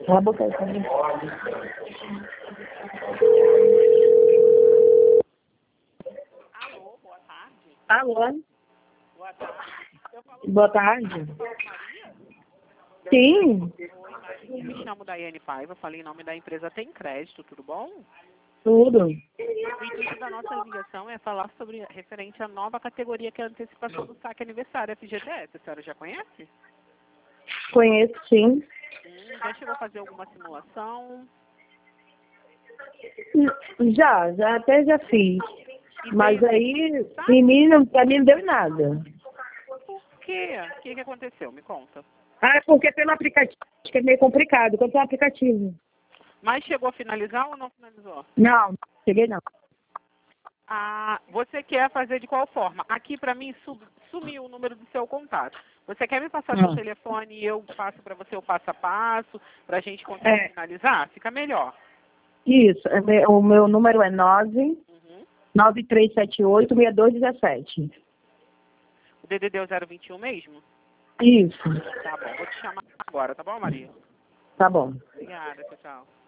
Vou botar isso aqui. Alô, boa tarde. Alô? Boa tarde. Eu falo Boa tarde. com Maria. Sim, Oi, Maria. Eu me chamo Daiane Paiva, falei em nome da empresa Tem Crédito, tudo bom? tudo. O intuito da nossa ligação é falar sobre referente à nova categoria que é a antecipação do saque aniversário FGTS. A senhora já conhece? Conheço, sim. Já chegou a fazer alguma simulação? Já até já fiz. E Mas veio aí, saque? em mim, pra mim não deu em nada. Por quê? O que aconteceu? Me conta. Ah, é porque pelo aplicativo, acho que é meio complicado, quanto ao aplicativo. Mas chegou a finalizar ou não finalizou? Não, cheguei não. Ah, você quer fazer de qual forma? Aqui para mim sumiu o número do seu contato. Você quer me passar seu telefone e eu passo para você o passo a passo para a gente conseguir finalizar? Fica melhor. Isso, o meu número é 9378-6217. O DDD é o 021 mesmo? Isso, Tá bom, vou te chamar agora, tá bom, Maria? tá bom. Obrigada, tchau, tchau.